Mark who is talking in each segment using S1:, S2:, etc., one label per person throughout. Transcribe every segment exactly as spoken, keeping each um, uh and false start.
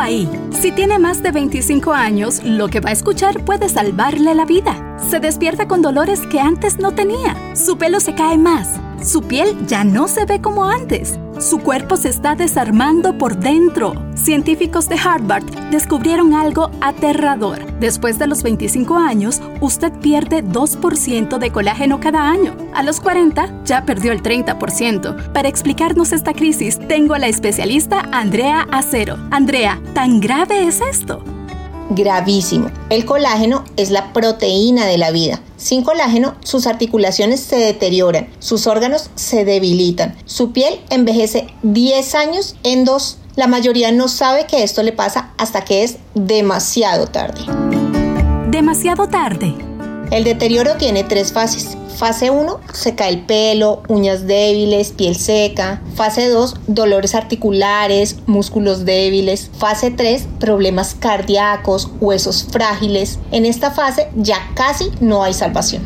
S1: ahí. Si tiene más de veinticinco años, lo que va a escuchar puede salvarle la vida. Se despierta con dolores que antes no tenía. Su pelo se cae más. Su piel ya no se ve como antes. Su cuerpo se está desarmando por dentro. Científicos de Harvard descubrieron algo aterrador. Después de los veinticinco años, usted pierde dos por ciento de colágeno cada año. A los cuarenta, ya perdió el treinta por ciento. Para explicarnos esta crisis, tengo a la especialista Andrea Acero. Andrea, ¿tan grave es esto?
S2: Gravísimo. El colágeno es la proteína de la vida. Sin colágeno, sus articulaciones se deterioran, sus órganos se debilitan, su piel envejece diez años en dos. La mayoría no sabe que esto le pasa hasta que es demasiado tarde.
S1: ¿Demasiado tarde?
S2: El deterioro tiene tres fases. Fase uno, se cae el pelo, uñas débiles, piel seca. Fase dos, dolores articulares, músculos débiles. Fase tres, problemas cardíacos, huesos frágiles. En esta fase ya casi no hay salvación.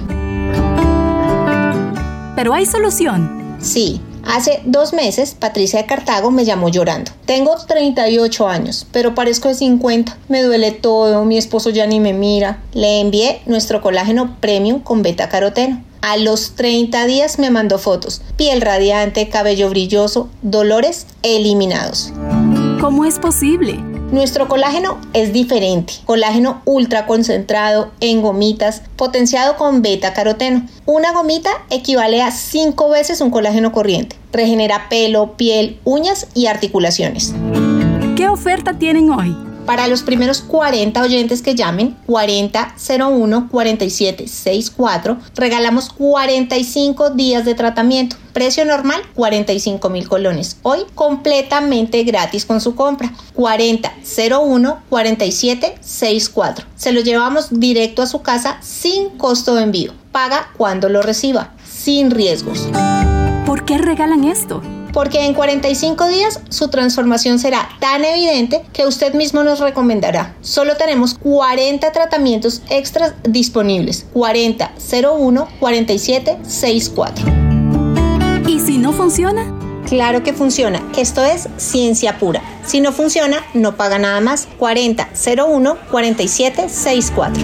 S1: ¿Pero hay solución?
S2: Sí. Hace dos meses, Patricia de Cartago me llamó llorando. Tengo treinta y ocho años, pero parezco de cincuenta. Me duele todo, mi esposo ya ni me mira. Le envié nuestro colágeno premium con beta-caroteno. A los treinta días me mandó fotos. Piel radiante, cabello brilloso, dolores eliminados.
S1: ¿Cómo es posible?
S2: Nuestro colágeno es diferente. Colágeno ultra concentrado en gomitas, potenciado con beta-caroteno. Una gomita equivale a cinco veces un colágeno corriente. Regenera pelo, piel, uñas y articulaciones.
S1: ¿Qué oferta tienen hoy?
S2: Para los primeros cuarenta oyentes que llamen cuarenta cero uno cuarenta y siete sesenta y cuatro, regalamos cuarenta y cinco días de tratamiento. Precio normal, cuarenta y cinco mil colones. Hoy, completamente gratis con su compra. cuarenta cero uno cuarenta y siete sesenta y cuatro. Se lo llevamos directo a su casa sin costo de envío. Paga cuando lo reciba, sin riesgos.
S1: ¿Por qué regalan esto?
S2: Porque en cuarenta y cinco días su transformación será tan evidente que usted mismo nos recomendará. Solo tenemos cuarenta tratamientos extras disponibles. cuarenta cero uno cuarenta y siete sesenta y cuatro.
S1: ¿Y si no funciona?
S2: Claro que funciona. Esto es ciencia pura. Si no funciona, no paga nada más. cuarenta cero uno cuarenta y siete sesenta y cuatro.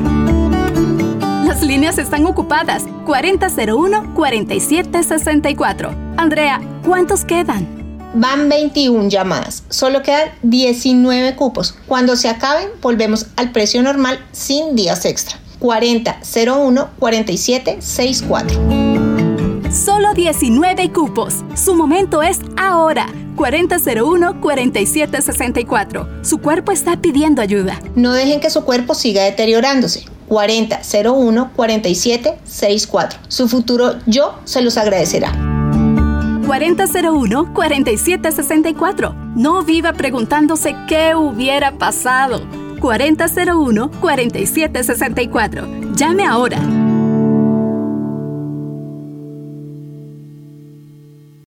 S1: Las líneas están ocupadas. cuarenta cero uno cuarenta y siete sesenta y cuatro. Andrea, ¿cuántos quedan?
S2: Van veintiuna llamadas. Solo quedan diecinueve cupos. Cuando se acaben, volvemos al precio normal sin días extra. cuarenta cero uno cuarenta y siete sesenta y cuatro.
S1: Solo diecinueve cupos. Su momento es ahora. cuarenta cero uno cuarenta y siete sesenta y cuatro. Su cuerpo está pidiendo ayuda.
S2: No dejen que su cuerpo siga deteriorándose. cuarenta cero uno cuarenta y siete sesenta y cuatro. Su futuro yo se los agradecerá.
S1: cuarenta cero uno cuarenta y siete sesenta y cuatro. No viva preguntándose qué hubiera pasado. cuarenta cero uno cuarenta y siete sesenta y cuatro. Llame ahora.